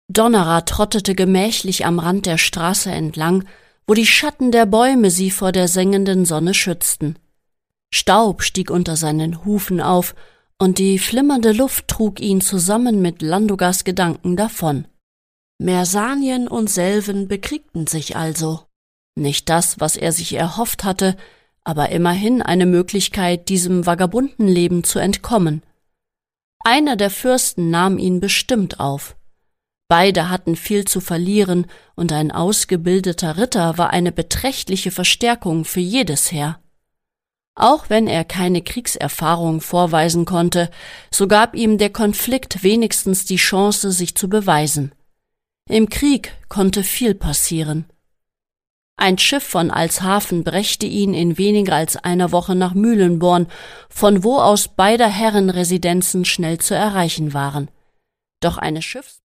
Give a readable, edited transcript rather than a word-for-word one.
Donnerer trottete gemächlich am Rand der Straße entlang, wo die Schatten der Bäume sie vor der sengenden Sonne schützten. Staub stieg unter seinen Hufen auf, und die flimmernde Luft trug ihn zusammen mit Landogars Gedanken davon. Mersanien und Selven bekriegten sich also. Nicht das, was er sich erhofft hatte, aber immerhin eine Möglichkeit, diesem Vagabundenleben zu entkommen. Einer der Fürsten nahm ihn bestimmt auf. Beide hatten viel zu verlieren, und ein ausgebildeter Ritter war eine beträchtliche Verstärkung für jedes Heer. Auch wenn er keine Kriegserfahrung vorweisen konnte, so gab ihm der Konflikt wenigstens die Chance, sich zu beweisen. Im Krieg konnte viel passieren. Ein Schiff von Alshaven brächte ihn in weniger als einer Woche nach Mühlenborn, von wo aus beider Herrenresidenzen schnell zu erreichen waren. Doch eine